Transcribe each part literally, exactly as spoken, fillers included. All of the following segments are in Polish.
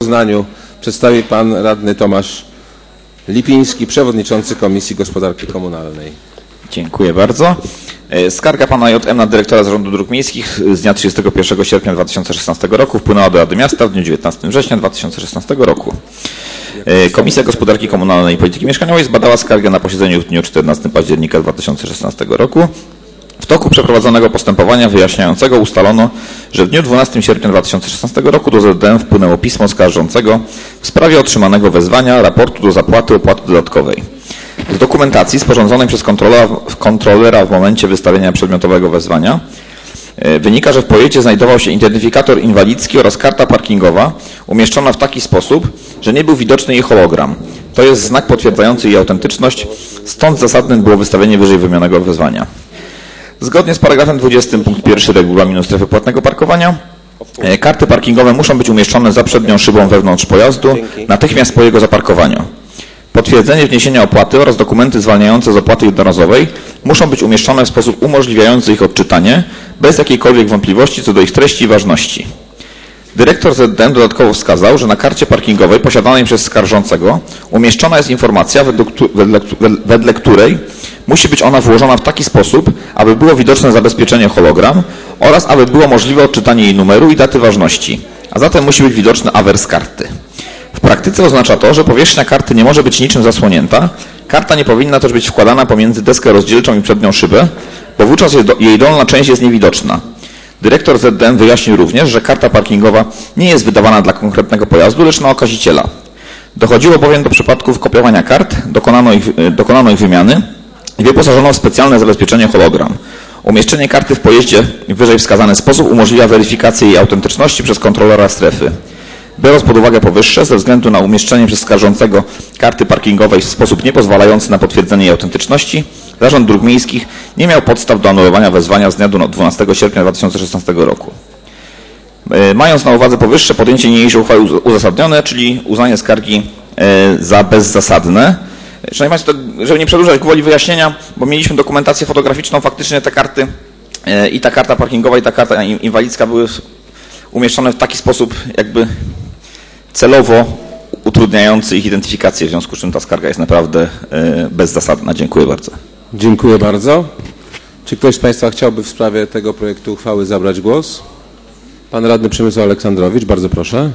sprawozdaniu przedstawi pan radny Tomasz Lipiński, przewodniczący Komisji Gospodarki Komunalnej. Dziękuję bardzo. Skarga pana J M na dyrektora Zarządu Dróg Miejskich z dnia trzydziestego pierwszego sierpnia dwa tysiące szesnastego roku wpłynęła do Rady Miasta w dniu dziewiętnastego września dwa tysiące szesnastego roku. Komisja Gospodarki Komunalnej i Polityki Mieszkaniowej zbadała skargę na posiedzeniu w dniu czternastego października dwa tysiące szesnastego roku. W toku przeprowadzonego postępowania wyjaśniającego ustalono, że w dniu dwunastego sierpnia dwa tysiące szesnastego roku do Z D M wpłynęło pismo skarżącego w sprawie otrzymanego wezwania raportu do zapłaty opłaty dodatkowej. Z dokumentacji sporządzonej przez kontrolera, kontrolera w momencie wystawienia przedmiotowego wezwania wynika, że w projekcie znajdował się identyfikator inwalidzki oraz karta parkingowa umieszczona w taki sposób, że nie był widoczny jej hologram. To jest znak potwierdzający jej autentyczność, stąd zasadnym było wystawienie wyżej wymienionego wezwania. Zgodnie z paragrafem dwudziestym punkt pierwszy regulaminu strefy płatnego parkowania karty parkingowe muszą być umieszczone za przednią szybą wewnątrz pojazdu natychmiast po jego zaparkowaniu. Potwierdzenie wniesienia opłaty oraz dokumenty zwalniające z opłaty jednorazowej muszą być umieszczone w sposób umożliwiający ich odczytanie bez jakiejkolwiek wątpliwości co do ich treści i ważności. Dyrektor Z D M dodatkowo wskazał, że na karcie parkingowej posiadanej przez skarżącego umieszczona jest informacja, wedle, wedle, wedle której musi być ona włożona w taki sposób, aby było widoczne zabezpieczenie hologram oraz aby było możliwe odczytanie jej numeru i daty ważności, a zatem musi być widoczny awers karty. W praktyce oznacza to, że powierzchnia karty nie może być niczym zasłonięta, karta nie powinna też być wkładana pomiędzy deskę rozdzielczą i przednią szybę, bo wówczas jej dolna część jest niewidoczna. Dyrektor Z D M wyjaśnił również, że karta parkingowa nie jest wydawana dla konkretnego pojazdu, lecz na okaziciela. Dochodziło bowiem do przypadków kopiowania kart, dokonano ich, dokonano ich wymiany i wyposażono w specjalne zabezpieczenie hologram. Umieszczenie karty w pojeździe w wyżej wskazany sposób umożliwia weryfikację jej autentyczności przez kontrolera strefy. Biorąc pod uwagę powyższe, ze względu na umieszczenie przez skarżącego karty parkingowej w sposób niepozwalający na potwierdzenie jej autentyczności, Zarząd Dróg Miejskich nie miał podstaw do anulowania wezwania z dnia dwunastego sierpnia dwa tysiące szesnastego roku. Mając na uwadze powyższe, podjęcie niniejszej uchwały uzasadnione, czyli uznanie skargi za bezzasadne. Szanowni Państwo, żeby nie przedłużać, gwoli wyjaśnienia, bo mieliśmy dokumentację fotograficzną, faktycznie te karty i ta karta parkingowa i ta karta inwalidzka były umieszczone w taki sposób jakby celowo utrudniający ich identyfikację, w związku z czym ta skarga jest naprawdę bezzasadna. Dziękuję bardzo. Dziękuję bardzo. Czy ktoś z Państwa chciałby w sprawie tego projektu uchwały zabrać głos? Pan radny Przemysław Aleksandrowicz, bardzo proszę.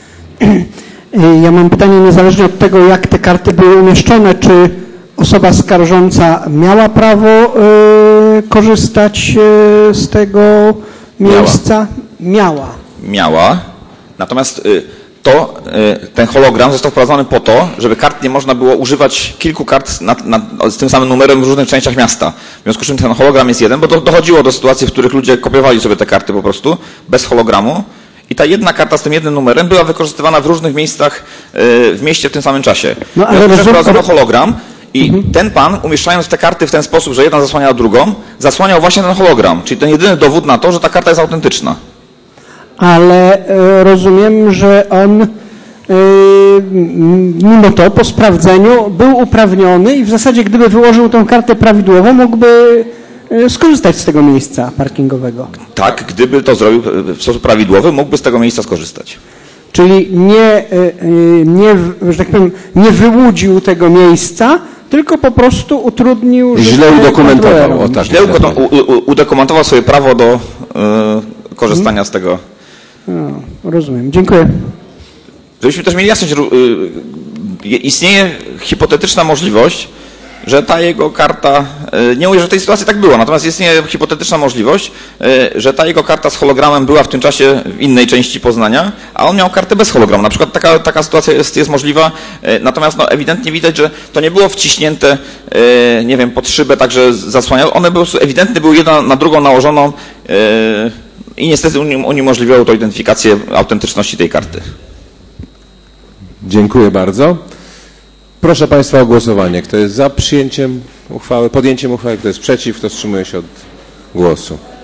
Ja mam pytanie, niezależnie od tego, jak te karty były umieszczone, czy osoba skarżąca miała prawo y, korzystać y, z tego miejsca? Miała. Miała. Miała. Natomiast y, to, y, ten hologram został wprowadzony po to, żeby kart nie można było używać kilku kart na, na, z tym samym numerem w różnych częściach miasta. W związku z czym ten hologram jest jeden, bo do, dochodziło do sytuacji, w których ludzie kopiowali sobie te karty po prostu bez hologramu. I ta jedna karta z tym jednym numerem była wykorzystywana w różnych miejscach w mieście w tym samym czasie. No, ale rozumiem, wprowadzono hologram i mhm. ten pan, umieszczając te karty w ten sposób, że jedna zasłaniała drugą, zasłaniał właśnie ten hologram, czyli ten jedyny dowód na to, że ta karta jest autentyczna. Ale e, rozumiem, że on e, mimo to po sprawdzeniu był uprawniony i w zasadzie gdyby wyłożył tę kartę prawidłowo, mógłby skorzystać z tego miejsca parkingowego. Tak, gdyby to zrobił w sposób prawidłowy, mógłby z tego miejsca skorzystać. Czyli nie, nie, że tak powiem, nie wyłudził tego miejsca, tylko po prostu utrudnił... Źle udokumentował. O, tak, Źle udokumentował swoje prawo do y, korzystania hmm. z tego. No, rozumiem. Dziękuję. Żebyśmy też mieli jasność, y, istnieje hipotetyczna możliwość, że ta jego karta, nie mówię, że w tej sytuacji tak było, natomiast istnieje hipotetyczna możliwość, że ta jego karta z hologramem była w tym czasie w innej części Poznania, a on miał kartę bez hologramu. Na przykład taka, taka sytuacja jest, jest możliwa, natomiast no, ewidentnie widać, że to nie było wciśnięte, nie wiem, pod szybę, także zasłaniało. One po prostu ewidentnie były jedna na drugą nałożoną i niestety uniemożliwiało to identyfikację autentyczności tej karty. Dziękuję bardzo. Proszę Państwa o głosowanie. Kto jest za przyjęciem uchwały, podjęciem uchwały, kto jest przeciw, kto wstrzymuje się od głosu.